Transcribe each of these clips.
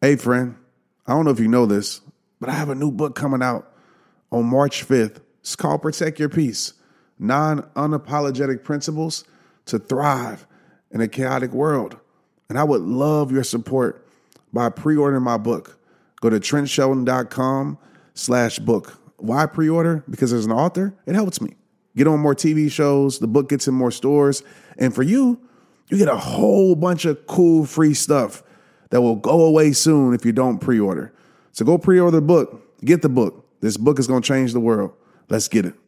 Hey, friend, I don't know if you know this, but I have a new book coming out on March 5th. It's called Protect Your Peace, 9 Unapologetic Principles to Thrive in a Chaotic World. And I would love your support by pre-ordering my book. Go to TrentShelton.com/book. Why pre-order? Because as an author, it helps me. Get on more TV shows, the book gets in more stores, and for you, you get a whole bunch of cool free stuff that will go away soon if you don't pre-order. So go pre-order the book. Get the book. This book is going to change the world. Let's get it.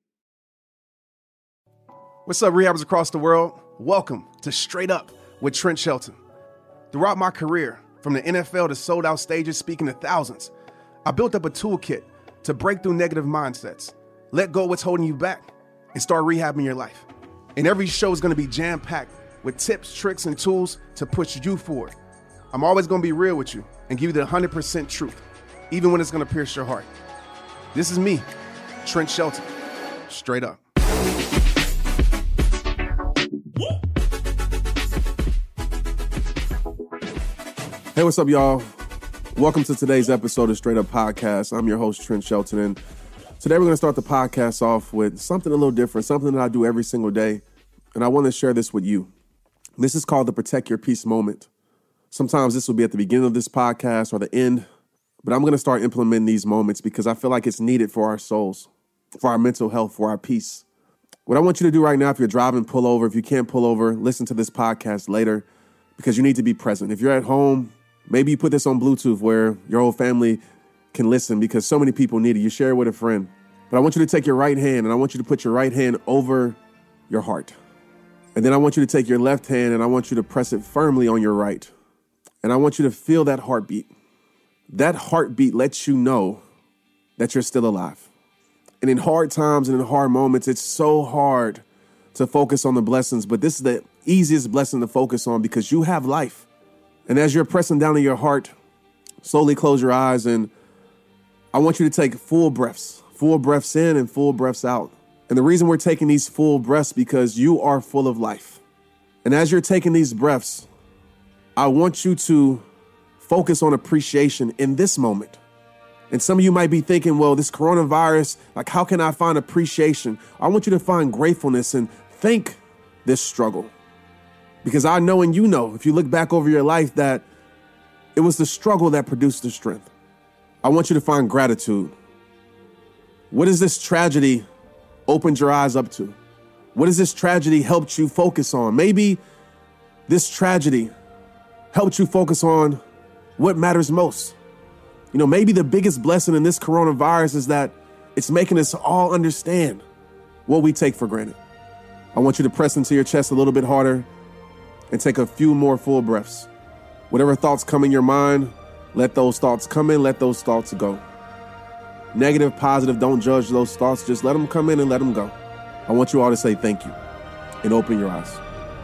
What's up, rehabbers across the world? Welcome to Straight Up with Trent Shelton. Throughout my career, from the NFL to sold-out stages speaking to thousands, I built up a toolkit to break through negative mindsets, let go of what's holding you back, and start rehabbing your life. And every show is going to be jam-packed with tips, tricks, and tools to push you forward. I'm always going to be real with you and give you the 100% truth, even when it's going to pierce your heart. This is me, Trent Shelton, straight up. Hey, what's up, y'all? Welcome to today's episode of Straight Up Podcast. I'm your host, Trent Shelton, and today we're going to start the podcast off with something a little different, something that I do every single day, and I want to share this with you. This is called the Protect Your Peace moment. Sometimes this will be at the beginning of this podcast or the end, but I'm going to start implementing these moments because I feel like it's needed for our souls, for our mental health, for our peace. What I want you to do right now, if you're driving, pull over. If you can't pull over, listen to this podcast later because you need to be present. If you're at home, maybe you put this on Bluetooth where your whole family can listen because so many people need it. You share it with a friend. But I want you to take your right hand and I want you to put your right hand over your heart. And then I want you to take your left hand and I want you to press it firmly on your right. And I want you to feel that heartbeat. That heartbeat lets you know that you're still alive. And in hard times and in hard moments, it's so hard to focus on the blessings, but this is the easiest blessing to focus on because you have life. And as you're pressing down in your heart, slowly close your eyes and I want you to take full breaths in and full breaths out. And the reason we're taking these full breaths because you are full of life. And as you're taking these breaths, I want you to focus on appreciation in this moment. And some of you might be thinking, well, this coronavirus, like how can I find appreciation? I want you to find gratefulness and thank this struggle. Because I know and you know, if you look back over your life, that it was the struggle that produced the strength. I want you to find gratitude. What is this tragedy opened your eyes up to? What has this tragedy helped you focus on? Maybe this tragedy helped you focus on what matters most. You know, maybe the biggest blessing in this coronavirus is that it's making us all understand what we take for granted. I want you to press into your chest a little bit harder and take a few more full breaths. Whatever thoughts come in your mind, let those thoughts come in, let those thoughts go. Negative, positive, don't judge those thoughts. Just let them come in and let them go. I want you all to say thank you and open your eyes.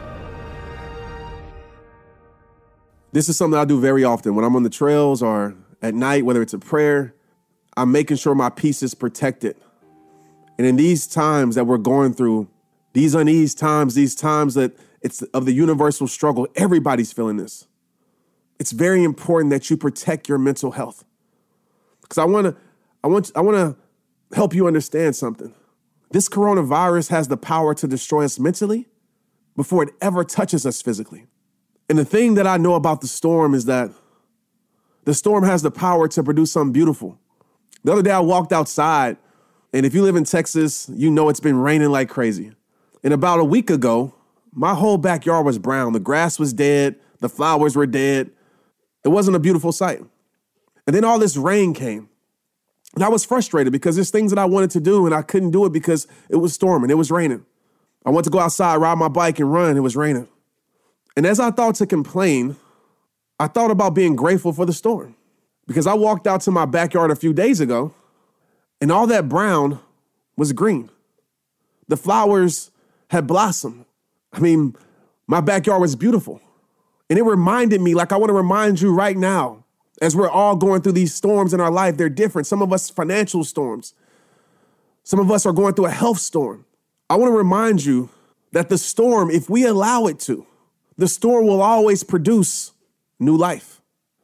This is something I do very often when I'm on the trails or at night, whether it's a prayer, I'm making sure my peace is protected. And in these times that we're going through, these uneasy times, these times that it's of the universal struggle, everybody's feeling this. It's very important that you protect your mental health. Because I want to help you understand something. This coronavirus has the power to destroy us mentally before it ever touches us physically. And the thing that I know about the storm is that the storm has the power to produce something beautiful. The other day I walked outside, and if you live in Texas, you know it's been raining like crazy. And about a week ago, my whole backyard was brown. The grass was dead. The flowers were dead. It wasn't a beautiful sight. And then all this rain came. And I was frustrated because there's things that I wanted to do and I couldn't do it because it was storming. It was raining. I wanted to go outside, ride my bike and run. It was raining. And as I thought to complain, I thought about being grateful for the storm because I walked out to my backyard a few days ago and all that brown was green. The flowers had blossomed. I mean, my backyard was beautiful. And it reminded me, like I want to remind you right now, as we're all going through these storms in our life, they're different. Some of us financial storms. Some of us are going through a health storm. I want to remind you that the storm, if we allow it to, the storm will always produce new life.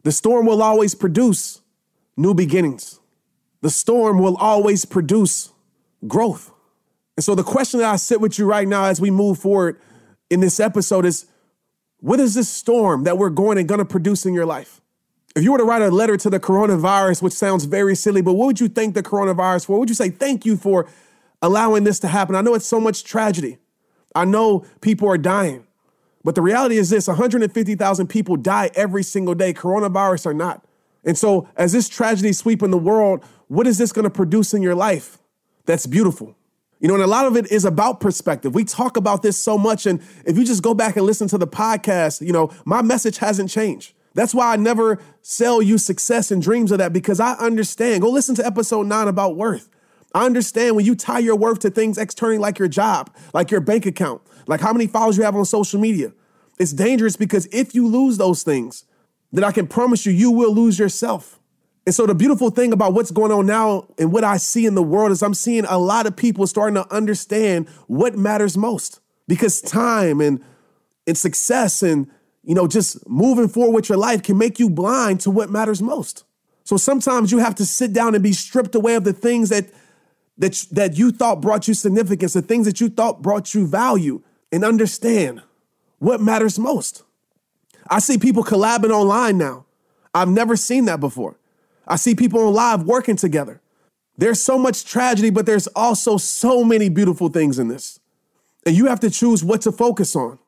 The storm will always produce new beginnings. The storm will always produce growth. And so the question that I sit with you right now as we move forward in this episode is, what is this storm that we're going to produce in your life? If you were to write a letter to the coronavirus, which sounds very silly, but what would you thank the coronavirus for? What would you say, thank you for allowing this to happen? I know it's so much tragedy. I know people are dying. But the reality is this, 150,000 people die every single day. Coronavirus or not. And so as this tragedy is sweeping the world, what is this going to produce in your life that's beautiful? You know, and a lot of it is about perspective. We talk about this so much. And if you just go back and listen to the podcast, you know, my message hasn't changed. That's why I never sell you success and dreams of that, because I understand. Go listen to episode 9 about worth. I understand when you tie your worth to things externally, like your job, like your bank account, like how many followers you have on social media. It's dangerous, because if you lose those things, then I can promise you, you will lose yourself. And so the beautiful thing about what's going on now and what I see in the world is I'm seeing a lot of people starting to understand what matters most, because time and success and, you know, just moving forward with your life can make you blind to what matters most. So sometimes you have to sit down and be stripped away of the things that you thought brought you significance, the things that you thought brought you value, and understand what matters most. I see people collabing online now. I've never seen that before. I see people on live working together. There's so much tragedy, but there's also so many beautiful things in this. And you have to choose what to focus on.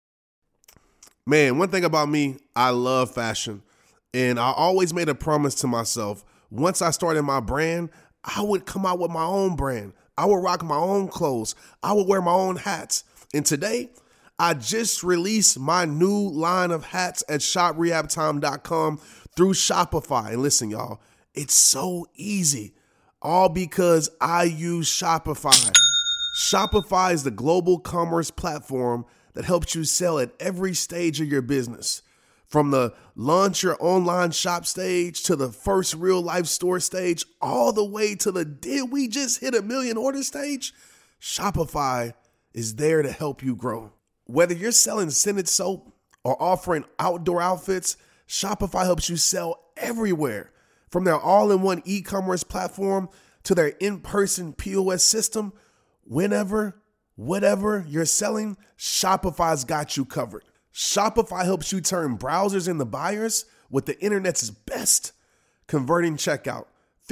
Man, one thing about me, I love fashion. And I always made a promise to myself, once I started my brand, I would come out with my own brand. I would rock my own clothes. I would wear my own hats. And today, I just released my new line of hats at shoprehabtime.com through Shopify. And listen, y'all, it's so easy, all because I use Shopify. Shopify is the global commerce platform that helps you sell at every stage of your business. From the launch your online shop stage to the first real life store stage, all the way to the did we just hit 1 million order stage? Shopify is there to help you grow. Whether you're selling scented soap or offering outdoor outfits, Shopify helps you sell everywhere. From their all-in-one e-commerce platform to their in-person POS system, whenever, whatever you're selling, Shopify's got you covered. Shopify helps you turn browsers into buyers with the internet's best converting checkout.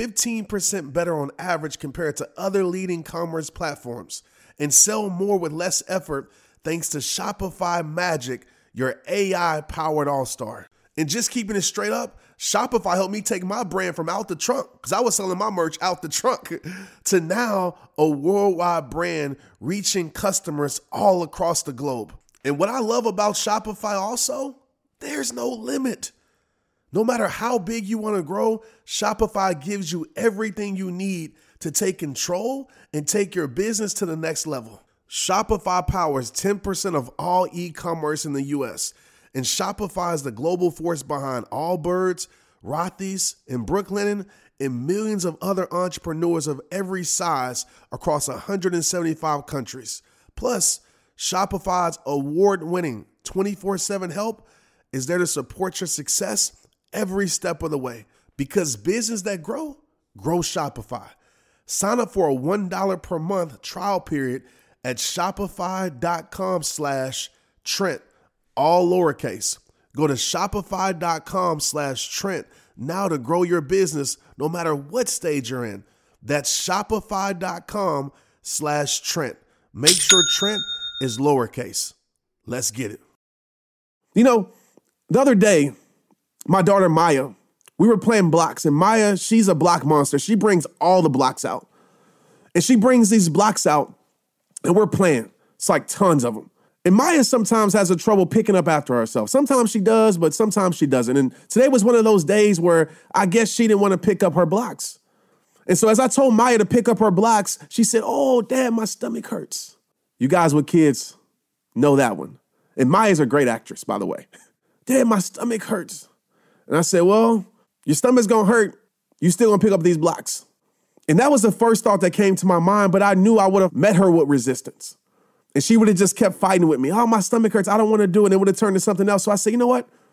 15% better on average compared to other leading commerce platforms. And sell more with less effort thanks to Shopify Magic, your AI-powered all-star. And just keeping it straight up, Shopify helped me take my brand from out the trunk, because I was selling my merch out the trunk, to now a worldwide brand reaching customers all across the globe. And what I love about Shopify also, there's no limit. No matter how big you want to grow, Shopify gives you everything you need to take control and take your business to the next level. Shopify powers 10% of all e-commerce in the U.S., and Shopify is the global force behind Allbirds, Rothy's, and Brooklinen, and millions of other entrepreneurs of every size across 175 countries. Plus, Shopify's award-winning 24/7 help is there to support your success every step of the way, because business that grow Shopify. Sign up for a $1 per month trial period at shopify.com/Trent, all lowercase. Go to shopify.com/Trent now to grow your business no matter what stage you're in. That's shopify.com/Trent. Make sure Trent is lowercase. Let's get it. You know, the other day, my daughter Maya, we were playing blocks, and Maya, she's a block monster. She brings all the blocks out. And she brings these blocks out, and we're playing. It's like tons of them. And Maya sometimes has a trouble picking up after herself. Sometimes she does, but sometimes she doesn't. And today was one of those days where I guess she didn't want to pick up her blocks. And so as I told Maya to pick up her blocks, she said, "Oh, Dad, my stomach hurts." You guys with kids know that one. And Maya's a great actress, by the way. "Dad, my stomach hurts." And I said, "Well, your stomach's going to hurt. You still going to pick up these blocks." And that was the first thought that came to my mind, but I knew I would have met her with resistance. And she would have just kept fighting with me. "Oh, my stomach hurts. I don't want to do it." And it would have turned to something else. So I said, "You know what?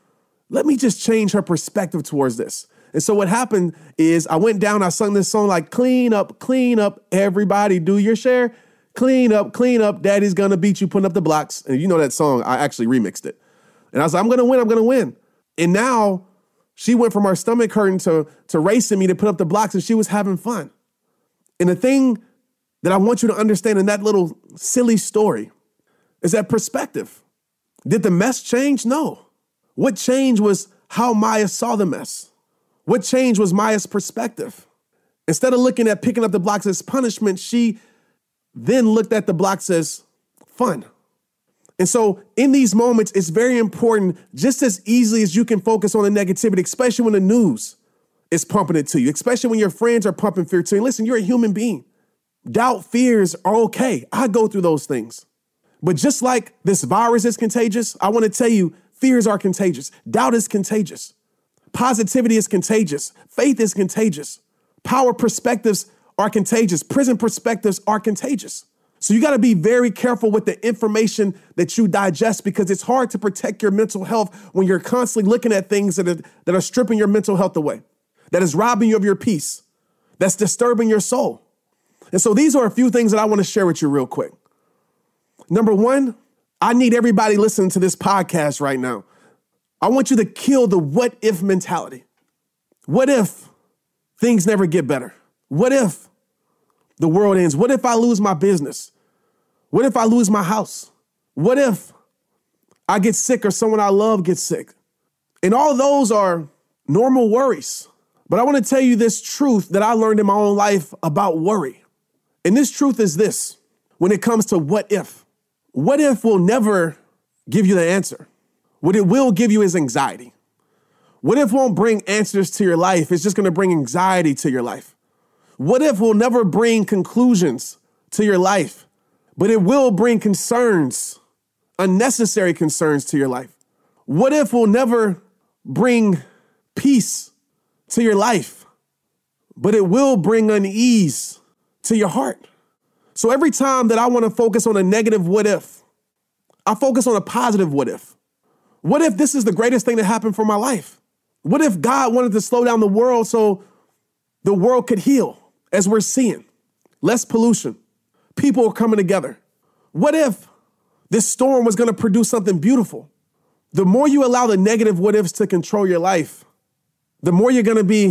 let me just change her perspective towards this. And so what happened is I went down, I sung this song like, clean up, everybody do your share. Clean up, daddy's gonna beat you, putting up the blocks. And you know that song, I actually remixed it. And I was like, I'm gonna win. And now she went from her stomach hurting to racing me to put up the blocks, and she was having fun. And the thing that I want you to understand in that little silly story is that perspective. Did the mess change? No. What changed was how Maya saw the mess. What changed was Maya's perspective. Instead of looking at picking up the blocks as punishment, she then looked at the blocks as fun. And so in these moments, it's very important, just as easily as you can focus on the negativity, especially when the news is pumping it to you, especially when your friends are pumping fear to you. Listen, you're a human being. Doubt, fears are okay. I go through those things. But just like this virus is contagious, I want to tell you, fears are contagious. Doubt is contagious. Positivity is contagious. Faith is contagious. Power perspectives are contagious. Prison perspectives are contagious. So you got to be very careful with the information that you digest, because it's hard to protect your mental health when you're constantly looking at things that are stripping your mental health away, that is robbing you of your peace, that's disturbing your soul. And so these are a few things that I want to share with you real quick. Number one, I need everybody listening to this podcast right now. I want you to kill the what if mentality. What if things never get better? What if the world ends? What if I lose my business? What if I lose my house? What if I get sick or someone I love gets sick? And all those are normal worries. But I want to tell you this truth that I learned in my own life about worry. And this truth is this: when it comes to what if will never give you the answer. What it will give you is anxiety. What if won't bring answers to your life? It's just going to bring anxiety to your life. What if will never bring conclusions to your life, but it will bring concerns, unnecessary concerns to your life. What if will never bring peace to your life, but it will bring unease to your heart. So every time that I want to focus on a negative what if, I focus on a positive what if. What if this is the greatest thing that happened for my life? What if God wanted to slow down the world so the world could heal, as we're seeing? Less pollution. People are coming together. What if this storm was going to produce something beautiful? The more you allow the negative what ifs to control your life, the more you're going to be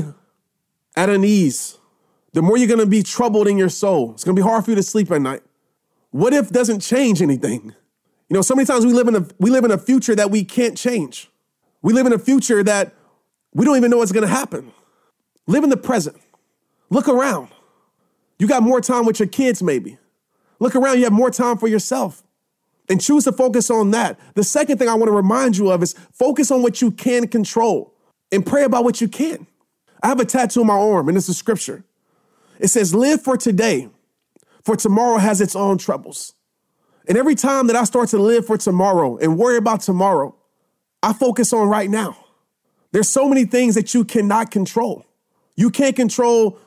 at unease. The more you're going to be troubled in your soul. It's going to be hard for you to sleep at night. What if doesn't change anything? You know, so many times we live in a future that we can't change. We live in a future that we don't even know what's going to happen. Live in the present. Look around. You got more time with your kids, maybe. Look around, you have more time for yourself. And choose to focus on that. The second thing I want to remind you of is focus on what you can control and pray about what you can. I have a tattoo on my arm, and it's a scripture. It says, live for today, for tomorrow has its own troubles. And every time that I start to live for tomorrow and worry about tomorrow, I focus on right now. There's so many things that you cannot control. You can't control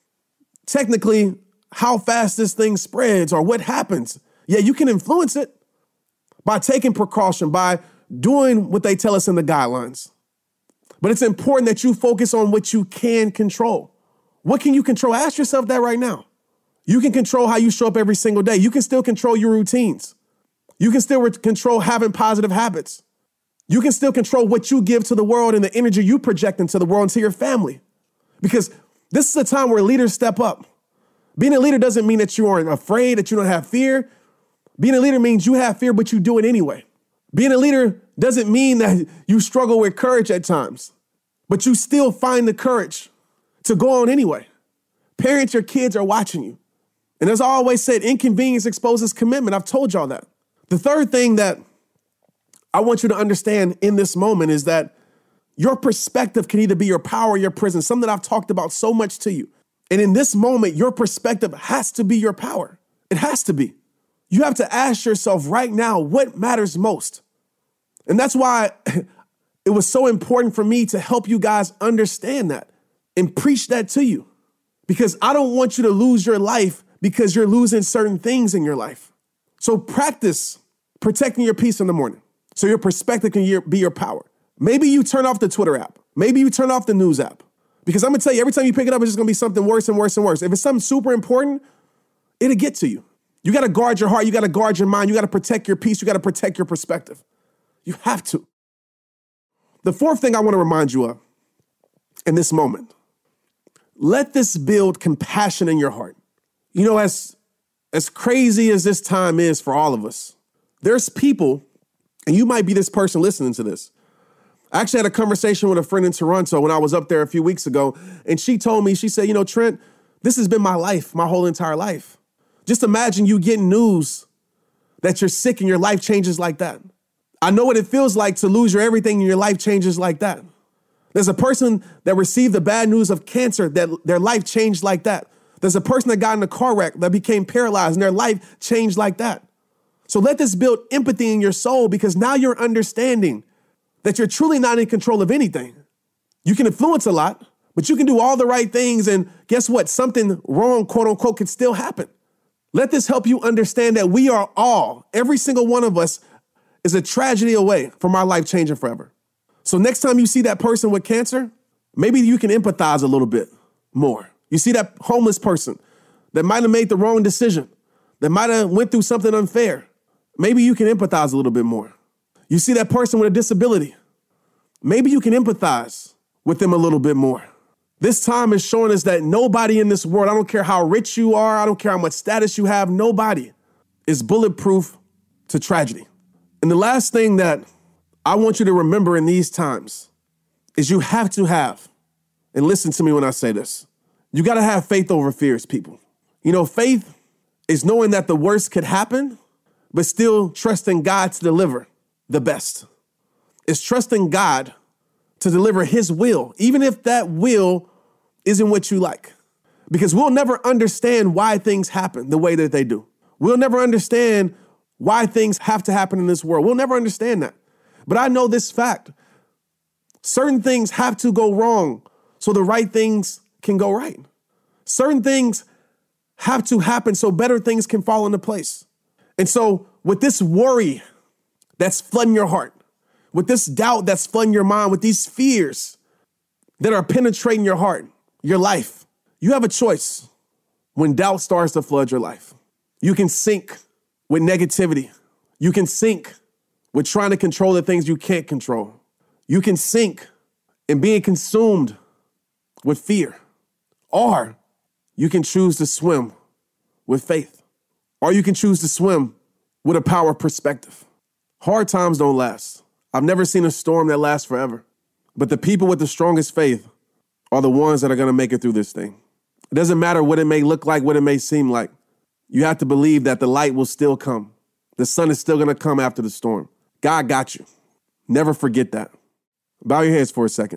technically how fast this thing spreads or what happens. Yeah, you can influence it by taking precaution, by doing what they tell us in the guidelines. But it's important that you focus on what you can control. What can you control? Ask yourself that right now. You can control how you show up every single day. You can still control your routines. You can still control having positive habits. You can still control what you give to the world and the energy you project into the world and to your family. Because this is a time where leaders step up. Being a leader doesn't mean that you aren't afraid, that you don't have fear. Being a leader means you have fear, but you do it anyway. Being a leader doesn't mean that you struggle with courage at times, but you still find the courage to go on anyway. Parents, your kids are watching you. And as I always said, inconvenience exposes commitment. I've told y'all that. The third thing that I want you to understand in this moment is that your perspective can either be your power or your prison, something that I've talked about so much to you. And in this moment, your perspective has to be your power. It has to be. You have to ask yourself right now, what matters most? And that's why it was so important for me to help you guys understand that and preach that to you. Because I don't want you to lose your life because you're losing certain things in your life. So practice protecting your peace in the morning so your perspective can be your power. Maybe you turn off the Twitter app. Maybe you turn off the news app. Because I'm going to tell you, every time you pick it up, it's just going to be something worse and worse and worse. If it's something super important, it'll get to you. You got to guard your heart. You got to guard your mind. You got to protect your peace. You got to protect your perspective. You have to. The fourth thing I want to remind you of in this moment, let this build compassion in your heart. You know, as crazy as this time is for all of us, there's people, and you might be this person listening to this. I actually had a conversation with a friend in Toronto when I was up there a few weeks ago, and she told me, she said, you know, Trent, this has been my life, my whole entire life. Just imagine you getting news that you're sick and your life changes like that. I know what it feels like to lose your everything and your life changes like that. There's a person that received the bad news of cancer that their life changed like that. There's a person that got in a car wreck that became paralyzed and their life changed like that. So let this build empathy in your soul, because now you're understanding that you're truly not in control of anything. You can influence a lot, but you can do all the right things, and guess what? Something wrong, quote unquote, can still happen. Let this help you understand that we are all, every single one of us, is a tragedy away from our life changing forever. So next time you see that person with cancer, maybe you can empathize a little bit more. You see that homeless person that might have made the wrong decision, that might have went through something unfair. Maybe you can empathize a little bit more. You see that person with a disability. Maybe you can empathize with them a little bit more. This time is showing us that nobody in this world, I don't care how rich you are, I don't care how much status you have, nobody is bulletproof to tragedy. And the last thing that I want you to remember in these times is you have to have, and listen to me when I say this, you got to have faith over fears, people. You know, faith is knowing that the worst could happen, but still trusting God to deliver the best. It's trusting God to deliver his will, even if that will isn't what you like. Because we'll never understand why things happen the way that they do. We'll never understand why things have to happen in this world. We'll never understand that. But I know this fact. Certain things have to go wrong so the right things can go right. Certain things have to happen so better things can fall into place. And so with this worry that's flooding your heart, with this doubt that's flooding your mind, with these fears that are penetrating your heart, your life, you have a choice when doubt starts to flood your life. You can sink with negativity. You can sink with trying to control the things you can't control. You can sink in being consumed with fear. Or you can choose to swim with faith. Or you can choose to swim with a power of perspective. Hard times don't last. I've never seen a storm that lasts forever. But the people with the strongest faith are the ones that are going to make it through this thing. It doesn't matter what it may look like, what it may seem like. You have to believe that the light will still come. The sun is still going to come after the storm. God got you. Never forget that. Bow your heads for a second.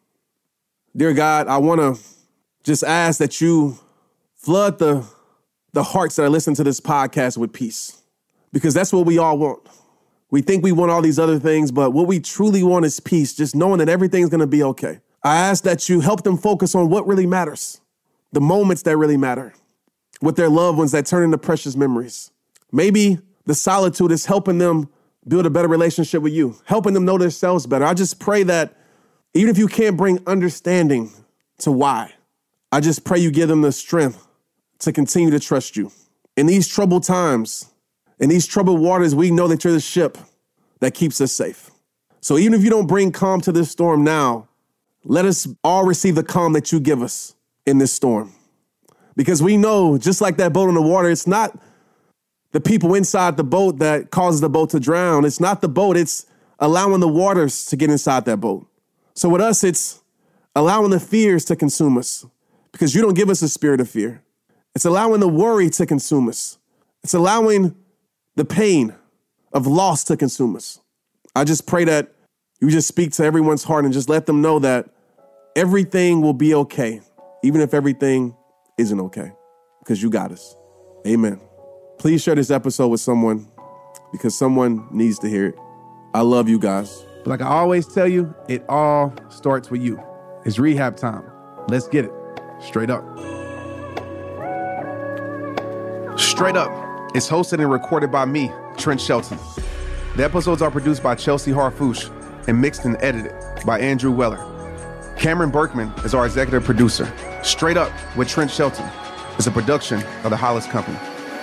Dear God, I want to just ask that you flood the hearts that are listening to this podcast with peace, because that's what we all want. We think we want all these other things, but what we truly want is peace, just knowing that everything's going to be okay. I ask that you help them focus on what really matters, the moments that really matter, with their loved ones that turn into precious memories. Maybe the solitude is helping them build a better relationship with you, helping them know themselves better. I just pray that even if you can't bring understanding to why, I just pray you give them the strength to continue to trust you. In these troubled times, in these troubled waters, we know that you're the ship that keeps us safe. So even if you don't bring calm to this storm now, let us all receive the calm that you give us in this storm. Because we know, just like that boat on the water, it's not the people inside the boat that causes the boat to drown. It's not the boat, it's allowing the waters to get inside that boat. So with us, it's allowing the fears to consume us, because you don't give us a spirit of fear. It's allowing the worry to consume us. It's allowing the pain of loss to consume us. I just pray that you just speak to everyone's heart and just let them know that everything will be okay, even if everything isn't okay, because you got us. Amen. Please share this episode with someone, because someone needs to hear it. I love you guys. But like I always tell you, it all starts with you. It's rehab time. Let's get it. Straight Up. Straight Up is hosted and recorded by me, Trent Shelton. The episodes are produced by Chelsea Harfouche. and mixed and edited by Andrew Weller. Cameron Berkman is our executive producer. Straight Up with Trent Shelton is a production of the Hollis Company.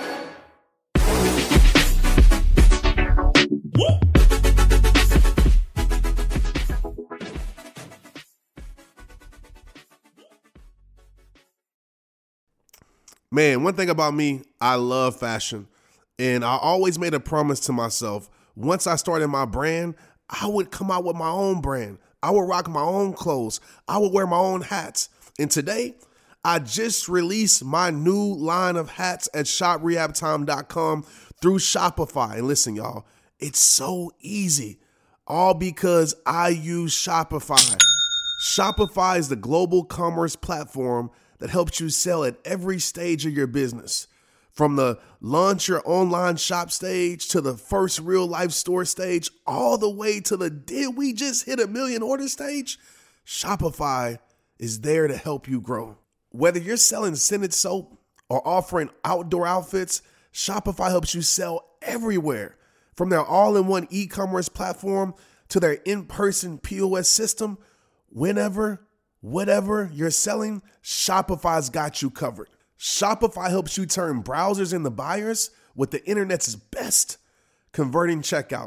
Man, one thing about me, I love fashion. And I always made a promise to myself, once I started my brand, I would come out with my own brand. I would rock my own clothes. I would wear my own hats. And today, I just released my new line of hats at shoprehabtime.com through Shopify. And listen, y'all, it's so easy. All because I use Shopify. Shopify is the global commerce platform that helps you sell at every stage of your business. From the launch your online shop stage to the first real life store stage, all the way to the did we just hit 1 million order stage? Shopify is there to help you grow. Whether you're selling scented soap or offering outdoor outfits, Shopify helps you sell everywhere. From their all-in-one e-commerce platform to their in-person POS system, whenever, whatever you're selling, Shopify's got you covered. Shopify helps you turn browsers into buyers with the internet's best converting checkout.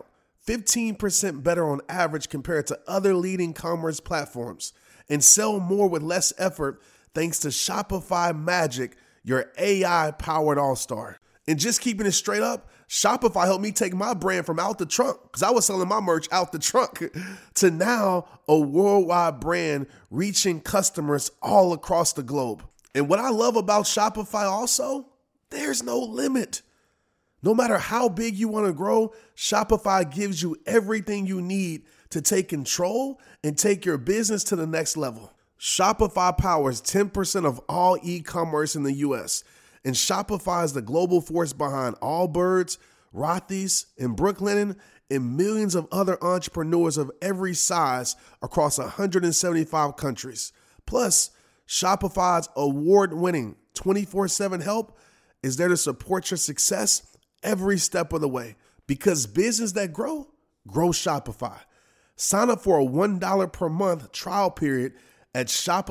15% better on average compared to other leading commerce platforms. And sell more with less effort thanks to Shopify Magic, your AI-powered all-star. And just keeping it straight up, Shopify helped me take my brand from out the trunk, because I was selling my merch out the trunk, to now a worldwide brand reaching customers all across the globe. And what I love about Shopify also, there's no limit. No matter how big you want to grow, Shopify gives you everything you need to take control and take your business to the next level. Shopify powers 10% of all e-commerce in the US. And Shopify is the global force behind Allbirds, Rothy's, and Brooklinen, and millions of other entrepreneurs of every size across 175 countries. Plus, Shopify's award-winning 24/7 help is there to support your success every step of the way. Because business that grow Shopify. Sign up for a $1 per month trial period at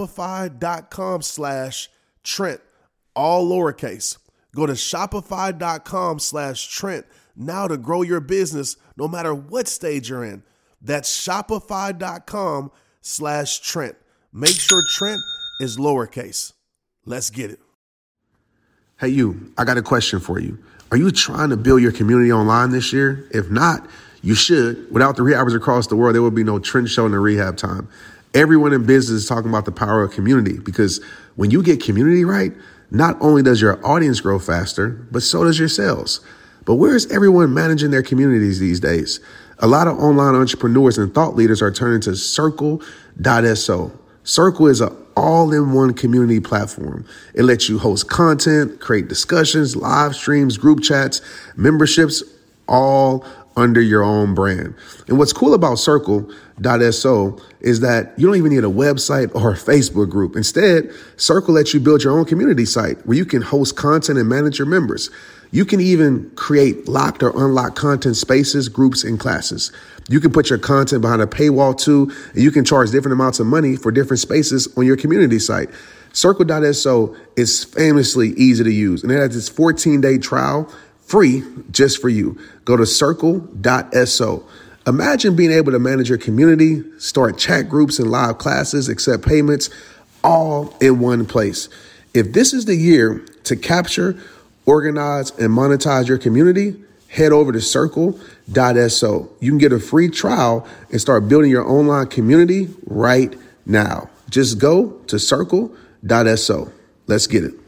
shopify.com/Trent, all lowercase. Go to shopify.com/Trent now to grow your business no matter what stage you're in. That's shopify.com/Trent. Make sure Trent is lowercase. Let's get it. Hey, you, I got a question for you. Are you trying to build your community online this year? If not, you should. Without the rehabbers across the world, there would be no Trent Shelton and Rehab Time. Everyone in business is talking about the power of community, because when you get community right, not only does your audience grow faster, but so does your sales. But where is everyone managing their communities these days? A lot of online entrepreneurs and thought leaders are turning to Circle.so. Circle is an all-in-one community platform. It lets you host content, create discussions, live streams, group chats, memberships, all under your own brand. And what's cool about Circle.so is that you don't even need a website or a Facebook group. Instead, Circle lets you build your own community site where you can host content and manage your members. You can even create locked or unlocked content spaces, groups, and classes. You can put your content behind a paywall too, and you can charge different amounts of money for different spaces on your community site. Circle.so is famously easy to use, and it has this 14-day trial free just for you. Go to Circle.so. Imagine being able to manage your community, start chat groups and live classes, accept payments, all in one place. If this is the year to capture, organize, and monetize your community, head over to Circle.so. You can get a free trial and start building your online community right now. Just go to Circle.so. Let's get it.